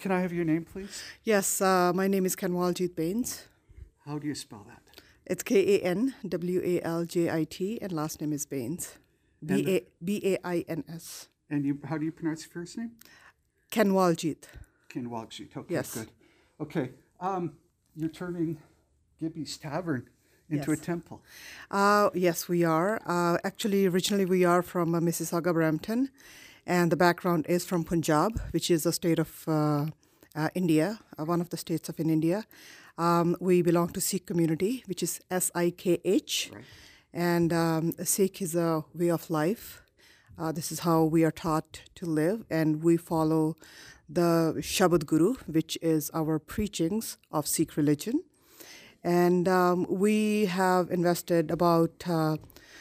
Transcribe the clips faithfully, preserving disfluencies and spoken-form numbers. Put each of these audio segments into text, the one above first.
Can I have your name, please? Yes, uh, my name is Kanwaljit Bains. How do you spell that? It's K A N W A L J I T, and last name is Bains. B A B A I N S. And you, how do you pronounce your first name? Kanwaljit. Kinwalgshit. Okay, Yes. good. Okay, um, you're turning Gibby's Tavern into Yes. a temple. Uh, yes, we are. Uh, actually, originally we are from uh, Mississauga, Brampton, and the background is from Punjab, which is a state of uh, uh, India, uh, one of the states of in India. Um, we belong to Sikh community, which is S I K H, Right. and um, Sikh is a way of life. Uh, this is how we are taught to live, and we follow the Shabad Guru, which is our preachings of Sikh religion. And um, we have invested about uh,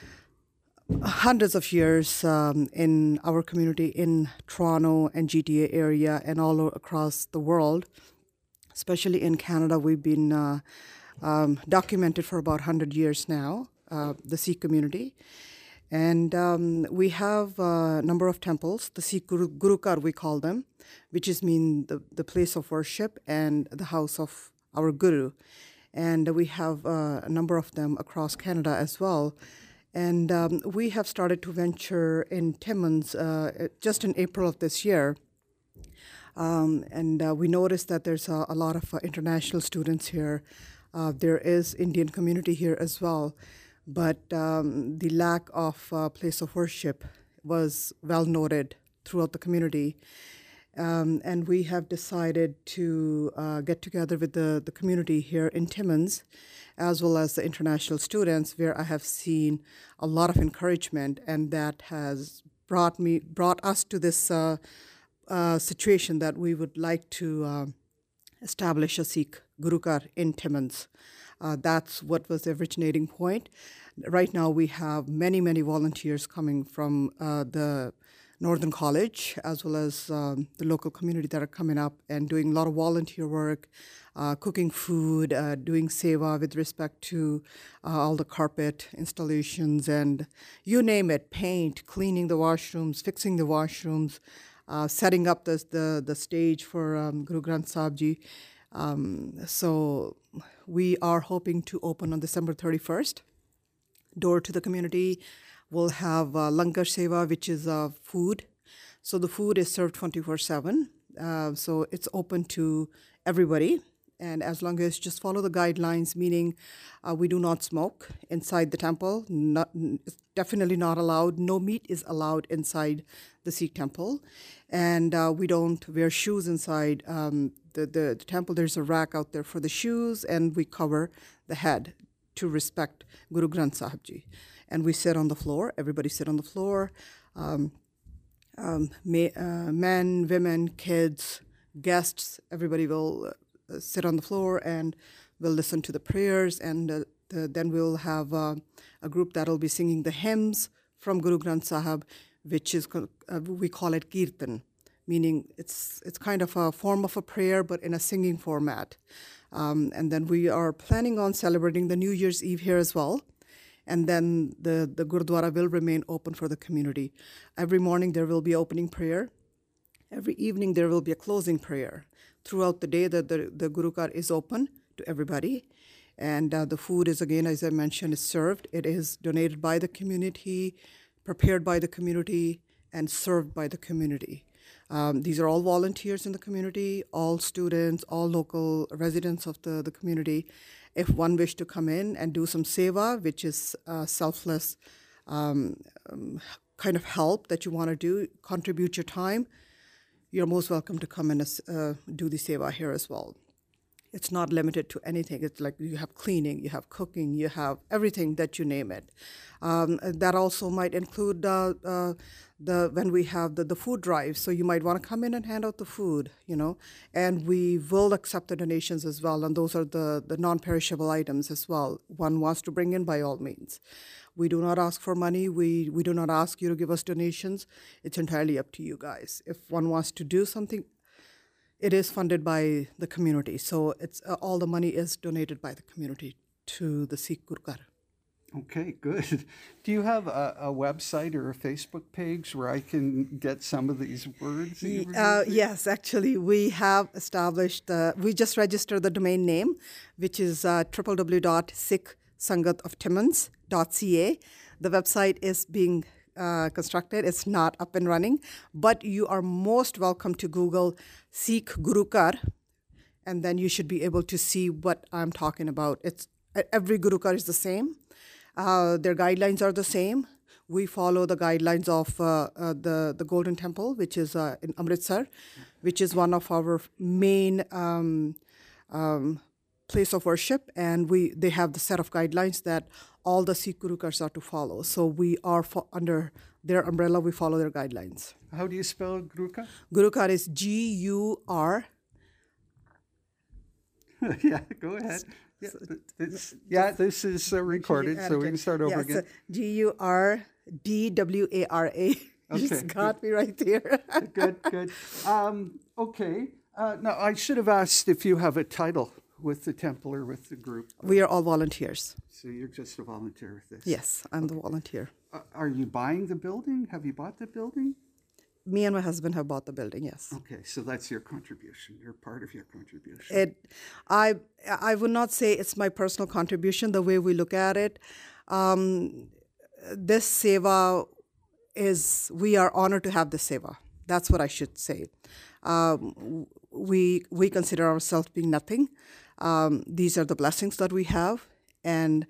hundreds of years um, in our community in Toronto and G T A area and all o- across the world. Especially in Canada, we've been uh, um, documented for about one hundred years now, uh, the Sikh community. And um, we have a number of temples, the Sikh Guru, Gurukar we call them, which is mean the, the place of worship and the house of our Guru. And we have uh, a number of them across Canada as well. And um, we have started to venture in Timmins uh, just in April of this year. Um, and uh, we noticed that there's a, a lot of uh, international students here. Uh, there is Indian community here as well, but um, the lack of uh, place of worship was well noted throughout the community. Um, and we have decided to uh, get together with the, the community here in Timmins, as well as the international students, where I have seen a lot of encouragement, and that has brought me brought us to this uh, uh, situation that we would like to uh, establish a Sikh Gurukar in Timmins. Uh, that's what was the originating point. Right now, we have many, many volunteers coming from uh, the Northern College, as well as um, the local community that are coming up and doing a lot of volunteer work, uh, cooking food, uh, doing seva with respect to uh, all the carpet installations and you name it, paint, cleaning the washrooms, fixing the washrooms, uh, setting up the, the, the stage for um, Guru Granth Sahib Ji. Um, so we are hoping to open on December thirty-first. Door to the community. We'll have uh, langar seva, which is uh, food. So the food is served twenty-four seven. Uh, so it's open to everybody. And as long as just follow the guidelines, meaning uh, we do not smoke inside the temple, not, it's definitely not allowed. No meat is allowed inside the Sikh temple. And uh, we don't wear shoes inside um, the, the, the temple. There's a rack out there for the shoes, and we cover the head to respect Guru Granth Sahib Ji. And we sit on the floor. Everybody sit on the floor. Um, um, may, uh, men, women, kids, guests, everybody will uh, sit on the floor and we'll listen to the prayers. And uh, the, then we'll have uh, a group that will be singing the hymns from Guru Granth Sahib, which is, uh, we call it Kirtan, meaning it's, it's kind of a form of a prayer, but in a singing format. Um, and then we are planning on celebrating the New Year's Eve here as well. And then the, the Gurdwara will remain open for the community. Every morning there will be opening prayer. Every evening there will be a closing prayer. Throughout the day, the, the, the Gurukar is open to everybody. And uh, the food is, again, as I mentioned, is served. It is donated by the community, prepared by the community, and served by the community. Um, these are all volunteers in the community, all students, all local residents of the, the community. If one wish to come in and do some seva, which is uh, selfless um, um, kind of help that you want to do, contribute your time, you're most welcome to come and uh, do the seva here as well. It's not limited to anything. It's like you have cleaning, you have cooking, you have everything that you name it. Um, that also might include uh, uh, the when we have the, the food drive. So you might want to come in and hand out the food, you know. And we will accept the donations as well. And those are the, the non-perishable items as well. One wants to bring in, by all means. We do not ask for money. We, we do not ask you to give us donations. It's entirely up to you guys. If one wants to do something, it is funded by the community. So it's uh, all the money is donated by the community to the Sikh Gurukar. Okay, good. Do you have a, a website or a Facebook page where I can get some of these words that you were Uh, using? yes, actually, we have established, uh, we just registered the domain name, which is uh, w w w dot sikh sangat of timmins dot c a. The website is being uh, constructed, it's not up and running, but you are most welcome to Google Sikh Gurukar, and then you should be able to see what I'm talking about. It's every Gurukar is the same. Uh, their guidelines are the same. We follow the guidelines of uh, uh, the the Golden Temple, which is uh, in Amritsar, which is one of our main um, um, place of worship, and we they have the set of guidelines that all the Sikh Gurukars are to follow. So we are fo- under their umbrella. We follow their guidelines. How do you spell Guruka? Gurukar is G U R. Yeah, go ahead. Yeah, th- this, yeah, this is uh, recorded, so we can start over yes, again. G U R D W A R A. You Okay, just got me right there. Good, good. Um, okay. Uh, now, I should have asked if you have a title with the temple or with the group. We are all volunteers. So you're just a volunteer with this. Yes, I'm the volunteer. Uh, are you buying the building? Have you bought the building? Me and my husband have bought the building. Yes. Okay, so that's your contribution. You're part of your contribution. It, I, I would not say it's my personal contribution. The way we look at it, um, this seva is we are honored to have this seva. That's what I should say. Um, we we consider ourselves being nothing. Um, these are the blessings that we have, and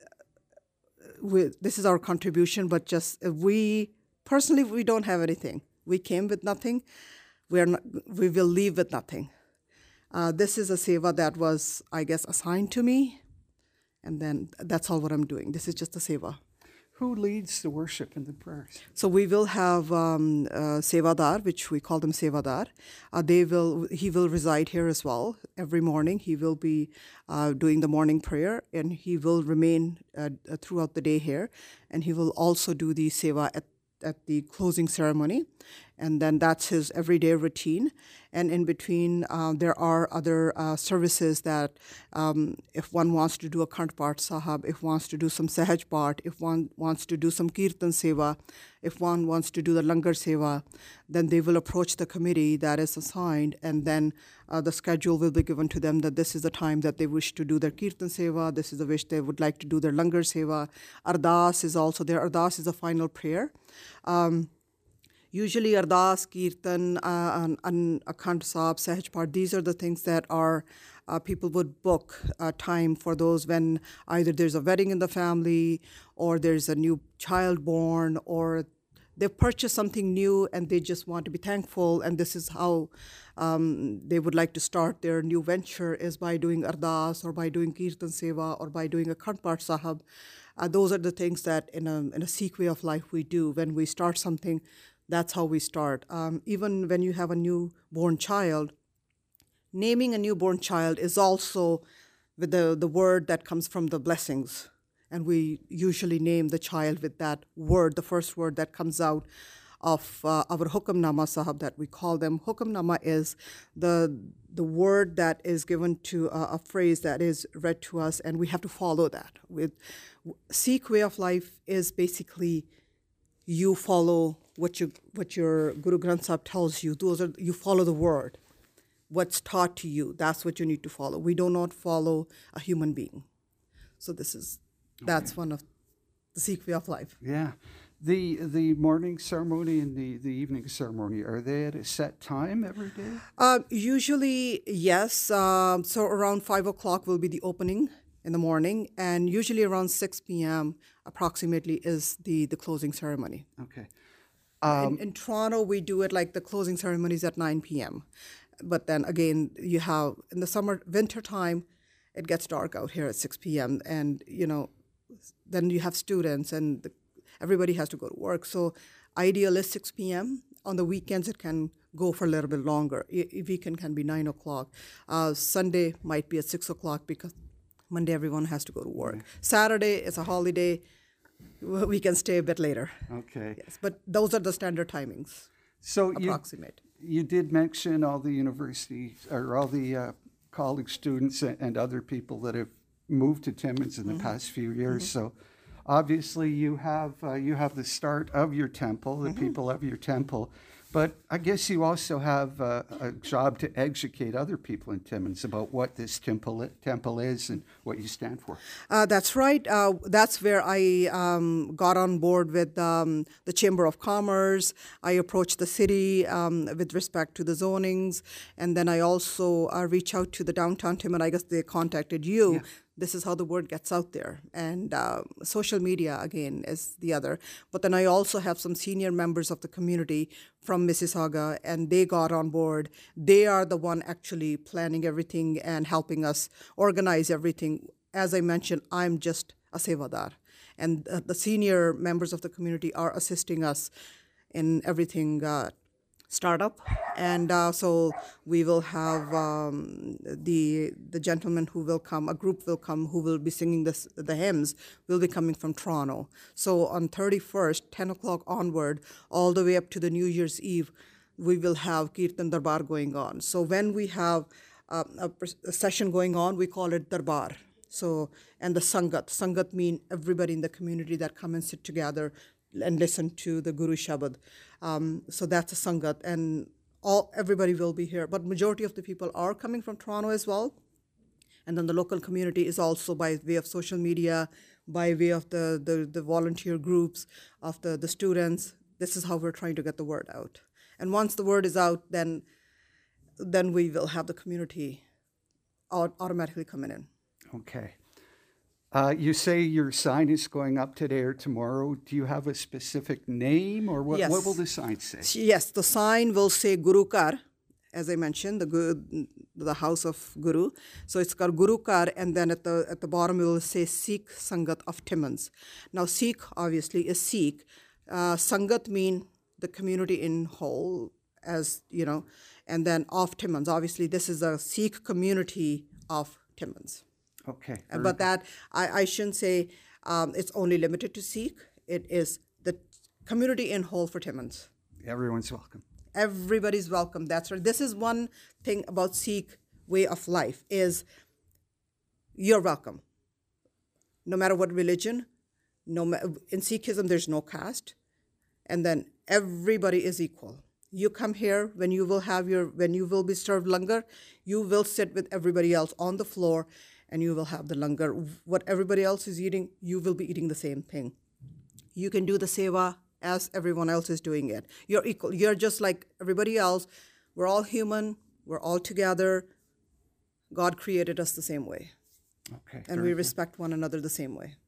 we, this is our contribution. But just we personally, we don't have anything. We came with nothing. We are not, we will leave with nothing. Uh, this is a seva that was, I guess, assigned to me, and then that's all what I'm doing. This is just a seva. Who leads the worship and the prayers? So we will have um, uh, sevadar, which we call them sevadar. Uh, they will. He will reside here as well. Every morning, he will be uh, doing the morning prayer, and he will remain uh, throughout the day here. And he will also do the seva at at the closing ceremony, and then that's his everyday routine. And in between, uh, there are other uh, services that um, if one wants to do a Khand Path Sahab, if wants to do some Sahaj Path, if one wants to do some Kirtan Seva, if one wants to do the Langar Seva, then they will approach the committee that is assigned, and then uh, the schedule will be given to them that this is the time that they wish to do their Kirtan Seva, this is the wish they would like to do their Langar Seva. Ardas is also there. Ardas is a final prayer. Um, Usually Ardas, Kirtan, uh, and, and Akhand Sahib, Sahaj Path, these are the things that are, uh, people would book uh, time for those when either there's a wedding in the family, or there's a new child born, or they've purchased something new and they just want to be thankful, and this is how um, they would like to start their new venture, is by doing Ardas, or by doing Kirtan Seva, or by doing a Akhand Path Sahib. Uh, those are the things that in a, in a Sikh way of life we do. When we start something, that's how we start. Um, even when you have a newborn child, naming a newborn child is also with the, the word that comes from the blessings. And we usually name the child with that word, the first word that comes out of uh, our Hukamnama Sahab that we call them. Hukamnama is the, the word that is given to uh, a phrase that is read to us, and we have to follow that. With Sikh way of life is basically you follow what you what your Guru Granth Sahib tells you. Those are you follow the word. What's taught to you, that's what you need to follow. We do not follow a human being. So this is that's okay. One of the Sikh way of life. Yeah. The the morning ceremony and the, the evening ceremony, are they at a set time every day? Uh, usually, yes. Um, so around five o'clock will be the opening in the morning, and usually around six p.m. approximately is the, the closing ceremony. Okay. Um, in, in Toronto, we do it like the closing ceremony is at nine p.m. But then again, you have, in the summer, winter time, it gets dark out here at six p.m. And, you know, then you have students and the, everybody has to go to work. So ideal is six p.m. On the weekends, it can go for a little bit longer. I, weekend can be nine o'clock. Uh, Sunday might be at six o'clock because Monday everyone has to go to work. Mm-hmm. Saturday is a holiday. We can stay a bit later. Okay. Yes, but those are the standard timings. So approximate. You, you did mention all the university or all the uh, college students and, and other people that have moved to Timmins in the mm-hmm. past few years. Mm-hmm. So obviously you have uh, you have the start of your temple, the Mm-hmm. people of your temple, but I guess you also have uh, a job to educate other people in Timmins about what this temple temple is and what you stand for. Uh, that's right. Uh, that's where I um, got on board with um, the Chamber of Commerce. I approached the city um, with respect to the zonings, and then I also uh, reach out to the downtown Timmins. I guess they contacted you. Yeah. This is how the word gets out there. And uh, social media, again, is the other. But then I also have some senior members of the community from Mississauga, and they got on board. They are the one actually planning everything and helping us organize everything. As I mentioned, I'm just a sevadar. And uh, the senior members of the community are assisting us in everything uh, startup. And uh, so we will have um, the the gentleman who will come, a group will come who will be singing this, the hymns, will be coming from Toronto. So on thirty-first, ten o'clock onward, all the way up to the New Year's Eve, we will have Kirtan Darbar going on. So when we have uh, a, a session going on, we call it Darbar. So, and the Sangat. Sangat mean everybody in the community that come and sit together and listen to the Guru Shabad. Um, so that's a Sangat, and all everybody will be here. But majority of the people are coming from Toronto as well. And then the local community is also by way of social media, by way of the, the, the volunteer groups, of the, the students. This is how we're trying to get the word out. And once the word is out, then, then we will have the community au- automatically coming in. Okay. Uh, you say your sign is going up today or tomorrow. Do you have a specific name, or what, Yes. what will the sign say? Yes, the sign will say Guru Kar, as I mentioned, the gu- the house of Guru. So it's called Guru Kar, and then at the at the bottom it will say Sikh Sangat of Timmins. Now Sikh obviously is Sikh. Uh, Sangat mean the community in whole, as you know, and then of Timmins. Obviously, this is a Sikh community of Timmins. Okay. Uh, very But that, I, I shouldn't say um, it's only limited to Sikh. It is the community in whole for Timmins. good. Everyone's welcome. Everybody's welcome. That's right. This is one thing about Sikh way of life is you're welcome. No matter what religion, no ma- in Sikhism there's no caste, and then everybody is equal. You come here when you will have your when you will be served langar, you will sit with everybody else on the floor, and you will have the langar. What everybody else is eating, you will be eating the same thing. You can do the seva as everyone else is doing it. You're equal. You're just like everybody else. We're all human. We're all together. God created us the same way, Okay. and very we good. respect one another the same way.